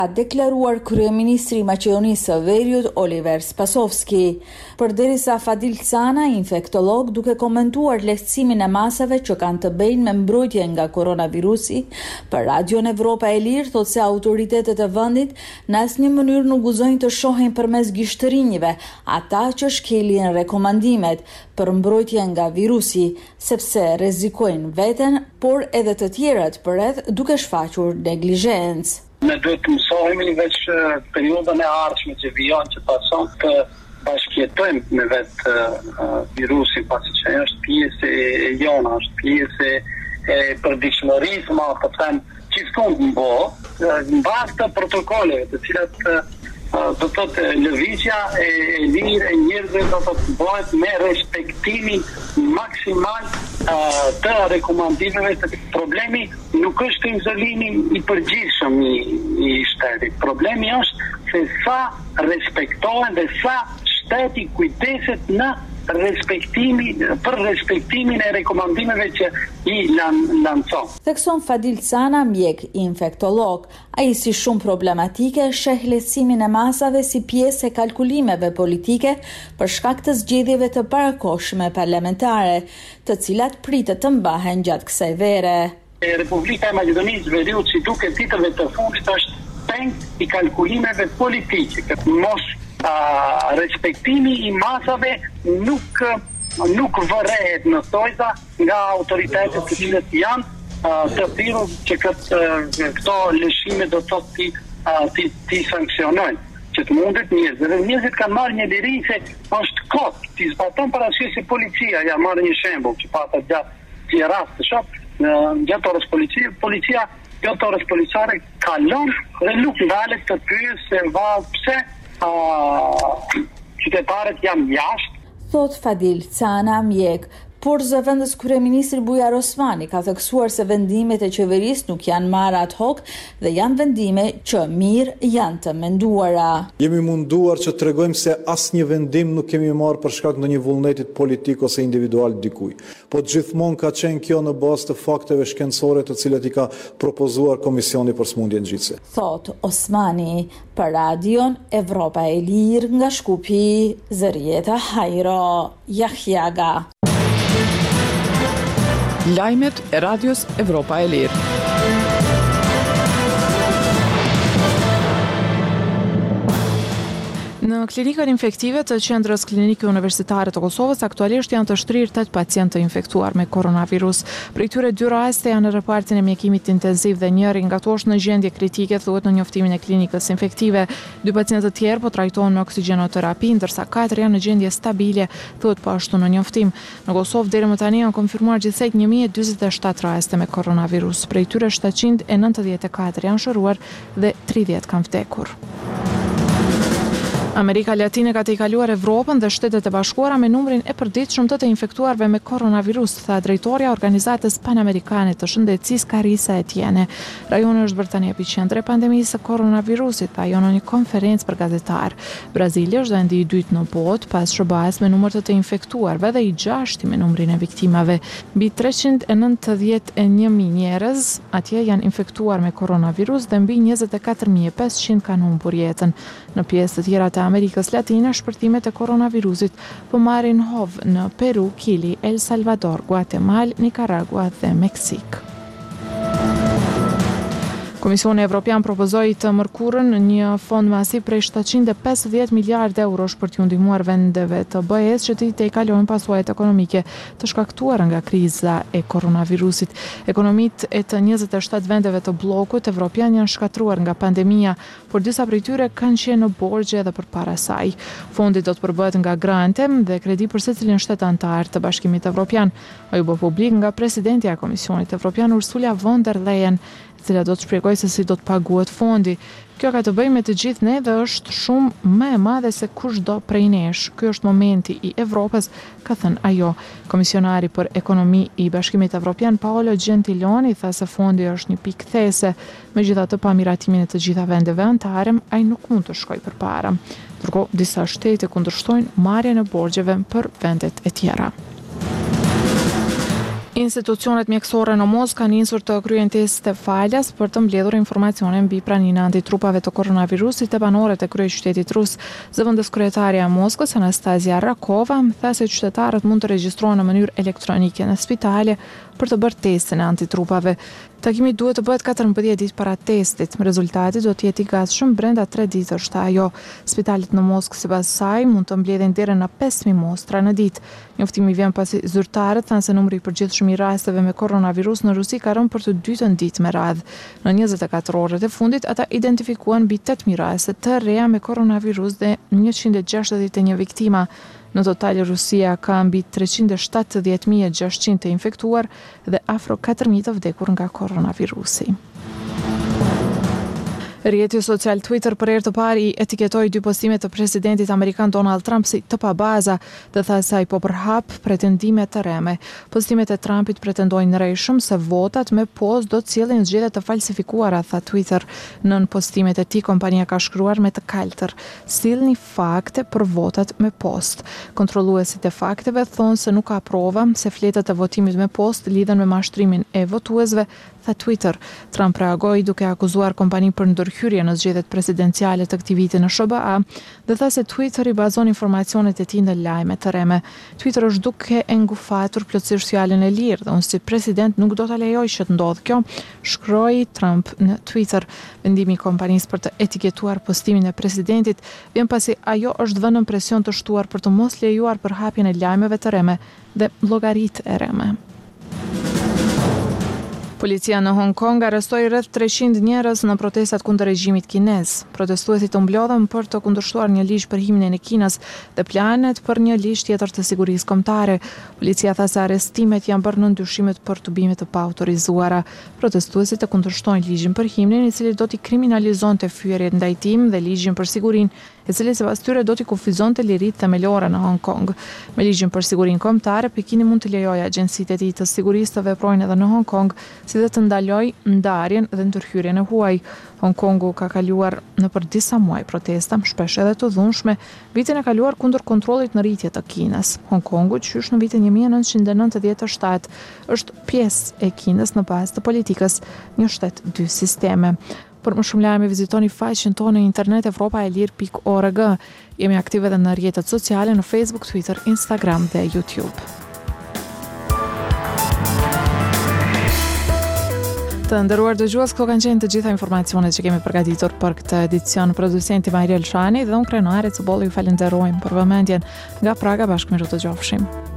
a deklaruar kryeministri i Maqedonisë së Veriut Oliver Spasovski. Përderisa Fadil Sana, infektolog, duke komentuar lehtësimin e masave që kanë të bëjnë me mbrojtjen nga koronavirusi, për Radion Evropa e Lirë thotë se autoritetet e vendit në asnjë mënyrë nuk guzojnë të shohin përmes gishtërinjve ata që shkelin rekomandimet për mbrojtje nga virusi, sepse rrezikojnë veten, por edhe të tjerët përreth duke shfaqur neglizhencë. Ne duhet të mësohemi veç periudhën e ardhshme që vijon, që pason të bashkjetojmë me vetë virusin, pasi që është pjesë e jona, është pjesë e përditshmërisë, të them gjithkund në bazë të protokolleve, të cilat do të thotë lëvizja e lirë e njerëzve do të bëhet me respektimin maksimal të rekomandimeve të problemi. Nuk është izolimi i përgjithshëm i shtetit. Problemi është se sa respektohen dhe sa shteti kujdeset në për respektimin e rekomandimeve që i lancon. Thekson Fadil Sana, mjek infektolog, ai si shumë problematike sheh lehtësimin e masave si pjesë e kalkulimeve politike për shkak të zgjedhjeve të parakohshme parlamentare, të cilat pritet të mbahen gjatë kësaj vere. Republika e Maqedonisë Veriut, si duket ditëve të fundit, është peng i kalkulimeve politike. Mos respektimi i masave nuk vërehet në tojza nga autoritetet të cilët janë të thirrur që këto lëshime do të ti sankcionojnë, që të mundet njerëzit. Dhe njerëzit kanë marrë një liri se është kot, ti zbaton parasysh se policia, ja marrë një shembull që pata gjatë një rast të shoh, gjatë orës policia gjatë orës policare kalon dhe nuk ndalet të pyes se pse qytetarët janë jashtë. Thot Fadil Sana, mjek, por zëvendës kryeministri Bujar Osmani ka theksuar se vendimet e qeverisë nuk janë marrë ad hoc dhe janë vendime që mirë janë të menduara. Jemi munduar që të tregojmë se asnjë vendim nuk kemi marrë për shkak ndonjë vullnetit politik ose individual dikuj. Po gjithmonë ka qenë kjo në bazë të fakteve shkencore të cilat i ka propozuar Komisioni për Smundje Ngjitse. Thot Osmani për Radion Evropa e Lirë nga Shkupi, Zërieta Hajro, Jahjaga. Lajmet e Radios Evropa e Lirë. Në klinikën infektive të qendrës klinike universitare të Kosovës aktualisht janë të shtrirë 8 pacientë të infektuar me koronavirus. Prej tyre 2 raste janë në repartin e mjekimit intensiv dhe njëri nga to është në gjendje kritike, thuhet në njoftimin e klinikës infektive. 2 pacientë të tjerë po trajtohen me oksigjenoterapi, ndërsa 4 janë në gjendje stabile, thuhet po ashtu në njoftim. Në Kosovë deri më tani janë konfirmuar gjithsej 1047 raste me koronavirus. Prej tyre 794 janë shëruar dhe 30 kanë vdekur. Amerika Latine ka të i kaluar Evropën dhe Shtetet e Bashkuara me numrin e përditshëm të infektuarve me koronavirus, tha drejtoria e Organizatës Panamerikane të Shëndetësisë Karisa Etienne. Rajoni është bërë tani epicentri i pandemisë së koronavirusit, tha ajo në një konferencë për gazetarë. Brazili është vendi i dytë në botë pas SBA-s me numër të infektuarve dhe i 6 me numrin e viktimave. Mbi 391.000 njerëz atje janë infektuar me koronavirus dhe mbi 24.500 kanë humbur jetën. Në pjesë të tjera të Amerikës Latine, shpërtimet e koronavirusit po marrin hovë në Peru, Kili, El Salvador, Guatemala, Nicaragua dhe Meksik. Komisioni Evropian propozoi të mërkurën një fond masiv prej 750 miliardë eurosh për t'u ndihmuar vendeve të BE-s që të kalojnë pasojat ekonomike të shkaktuara nga kriza e koronavirusit. Ekonomitë e të 27 vendeve të bllokut evropian janë shkatruar nga pandemia, por disa prej tyre kanë qenë në borxhe edhe përpara saj. Fondi do të përbëhet nga grante dhe kredi për secilin shtet antar të Bashkimit Evropian. Ai u bë publik nga presidentja e Komisionit Evropian Ursula von der Leyen, e cila do të shpjegojë se si do të paguhet fondi. Kjo ka të bëjë me të gjithë ne dhe është shumë më e madhe se kushdo prej nesh. Ky është momenti i Evropës, ka thënë ajo. Komisionari për ekonomi i Bashkimit Evropian Paolo Gentiloni tha se fondi është një pikë these. Megjithatë, pa miratimin e të gjitha vendeve antare, ai nuk mund të shkojë përpara. Ndërkohë, disa shtete kundërshtojnë marrjen e borxheve për vendet e tjera. Institucionet mjekësore në Moskë kanë nisur të kryejnë teste falas për të mbledhur informacione mbi praninë e antitrupave të koronavirusit te banorët e kryeqytetit rus. Zëvendës kryetaria e Moskës, Anastasia Rakova, tha se qytetarët mund të regjistrohen në mënyrë elektronike në spitale për të bërë testin e antitrupave. Takimi duhet të bëhet 14 ditë para testit. Rezultati do të jetë i gatshëm brenda 3 ditësh, tha ajo. Spitalet në Moskë sipas saj mund të mbledhin deri në 5000 mostra në ditë. Njoftimi vjen pasi zyrtarët thanë se numri i përgjithshëm i rasteve me koronavirus në Rusi ka rënë për të dytën ditë me radhë. Në 24 orët e fundit ata identifikuan mbi 8000 raste të reja me koronavirus dhe 161 viktima. Në total, Rusia ka mbi 370.600 të infektuar dhe afro 4.000 të vdekur nga koronavirusi. Rrjeti social Twitter për herë të parë i etiketoi 2 postime të presidentit amerikan Donald Trump si të pabaza dhe tha se ai po përhap pretendime të reme. Postimet e Trumpit pretendojnë rrejshëm se votat me postë do të sjellin zgjedhje të falsifikuara, tha Twitter. Nën postimet e tij kompania ka shkruar me të kaltër: "Sillni fakte për votat me postë." Kontrolluesit e fakteve thonë se nuk ka prova se fletët e votimit me postë lidhen me mashtrimin e votuesve, tha Twitter. Trump reagoi duke akuzuar kompaninë për ndërhyrje në zgjedhjet presidenciale të këtij viti në SBA dhe tha se Twitter i bazon informacionet e tij në lajme të reme. Twitter është duke e ngufatur plotësisht fjalën e lirë dhe unë si president nuk do ta lejoj që të ndodhë kjo, shkroi Trump në Twitter. Vendimi i kompanisë për të etiketuar postimin e presidentit vjen pasi ajo është vënë në presion të shtuar për të mos lejuar përhapjen e lajmeve të reme dhe llogaritë e reme. Policia në Hong Kong arrestoi rreth 300 njerëz në protestat kundër regjimit kinez. Protestuesit u mblodhen për të kundërshtuar një ligj për himnin e Kinës dhe planet për një ligj tjetër të sigurisë kombëtare. Policia tha se arrestimet janë bërë në ndyshimet për tubime të paautorizuara. Protestuesit e kundërshtojnë ligjin për himnin, i cili do t'i kriminalizonte fyerjet ndaj tim dhe ligjin për sigurinë, i cili sipas tyre do t'i kufizonte liritë themelore në Hong Kong. Me ligjin për sigurinë kombëtare, Pekini mund të lejojë agjencitë e tij të sigurisë të veprojnë edhe në Hong Kong, si dhe të ndaloj ndarjen dhe ndërhyrjen e huaj. Hong Kongu ka kaluar në për disa muaj protesta, shpesh edhe të dhunshme, vitin e kaluar kundër kontrollit në rritje të Kinës. Hong Kongu, qysh në vitin 1997, është pjesë e Kinës në bazë të politikës një shtet 2 sisteme. Për më shumë lajme vizitoni faqen tonë në internet evropaelir.org. Jemi aktive edhe në rrjetet sociale në Facebook, Twitter, Instagram dhe YouTube. Të nderuar dëgjues, këto kanë qenë të gjitha informacionet që kemi përgatitur për këtë edicion. Producenti Mariel Shani dhe unë, Krenare Cubolli, ju falenderojmë për vëmendjen. Nga Praga, bashkë miru të gjofshim.